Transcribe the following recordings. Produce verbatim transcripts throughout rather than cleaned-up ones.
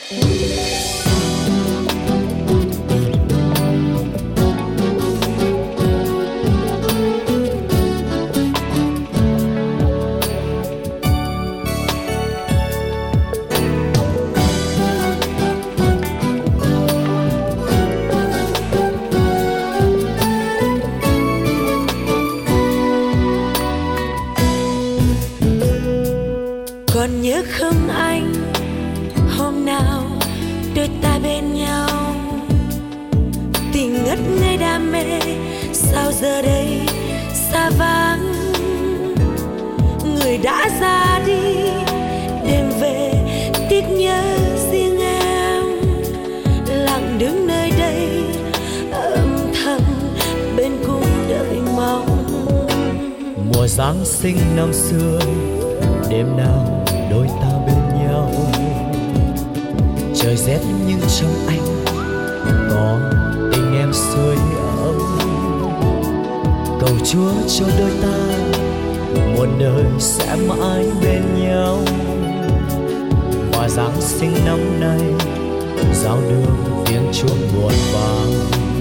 Còn nhớ không anh, hôm nào đôi ta bên nhau, tình ngất ngây đam mê, sao giờ đây xa vắng. Người đã ra đi, đêm về tiếc nhớ riêng em, lặng đứng nơi đây âm thầm bên cung đợi mong. Mùa Giáng sinh năm xưa, đêm nào đôi ta bên nhau, trời rét nhưng trong anh có tình em sưởi ấm. Cầu Chúa cho đôi ta muôn đời sẽ mãi bên nhau. Và Giáng sinh năm nay giao đường tiếng chuông buồn vang.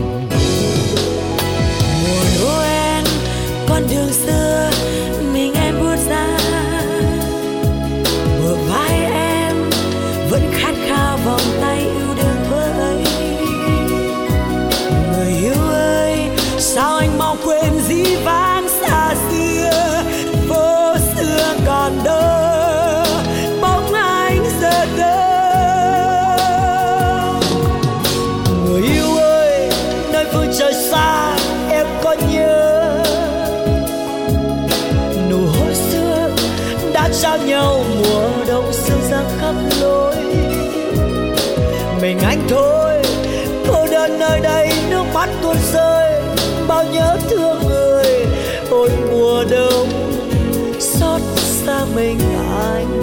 Mùa Noel con đường xưa mình em bước ra, bờ vai em vẫn khát khao vòng tay yêu đương thuở ấy. Người yêu ơi, sao anh mau quên dĩ vãng xa xưa, phố xưa còn đâu, bóng anh giờ đâu. Người yêu ơi, nơi phương trời xa em có nhớ nụ hôn xưa đã trao nhau mùa đông sương giăng khắp lối. Mình anh thôi, cô đơn nơi đây nước mắt tuôn rơi, bao nhớ thương người. Ôi mùa đông xót xa mình anh.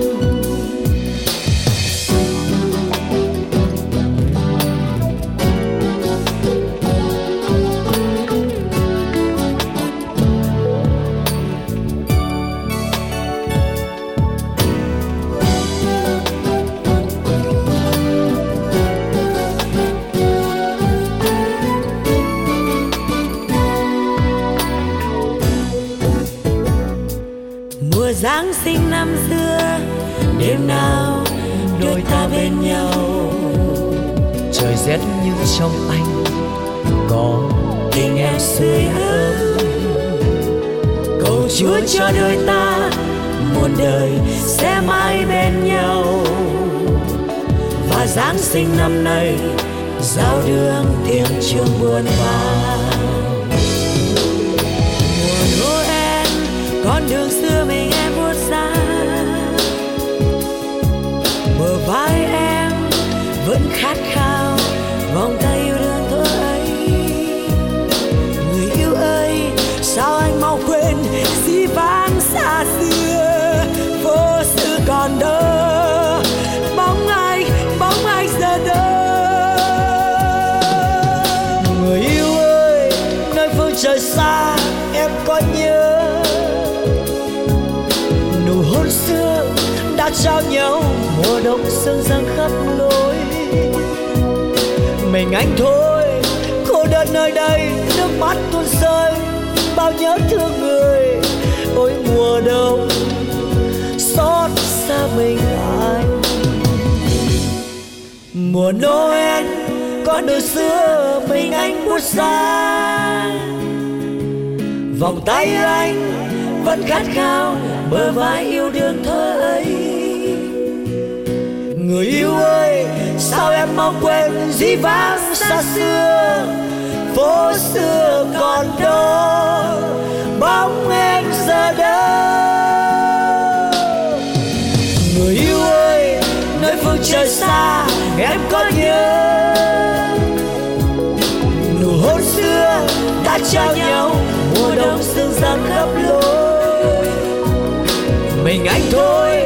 Mùa Giáng sinh năm xưa, đêm nào đôi ta bên nhau, Trời rét như trong anh có tình em sưởi ấm. Cầu Chúa cho đôi ta muôn đời sẽ mãi bên nhau. Và Giáng sinh năm nay giao đường tiếng chuông buồn vang. Mùa Noel con đường xưa mình em bước ra, bờ vai em vẫn khát khao vòng tay yêu đương thuở ấy. Người yêu ơi, sao anh mau quên dĩ vãng xa xưa, phố xưa còn đâu, bóng anh, bóng anh giờ đâu. người yêu ơi, nơi phương trời xa em có nhớ nụ hôn xưa đã trao nhau mùa đông sương giăng khắp lối. Mình anh thôi, cô đơn nơi đây nước mắt tuôn rơi, bao nhớ thương người. Ôi mùa đông xót xa mình anh. Mùa Noel con đường xưa mình anh bước ra, vòng tay anh vẫn khát khao bờ vai yêu đương thơ ấy. Người yêu ơi, sao em mau quên dĩ vãng xa xưa, phố xưa còn đâu, bóng em giờ đâu. Người yêu ơi, nơi phương trời xa em có nhớ nụ hôn xưa đã trao nhau mùa đông sương giăng khắp lối. Mình anh thôi,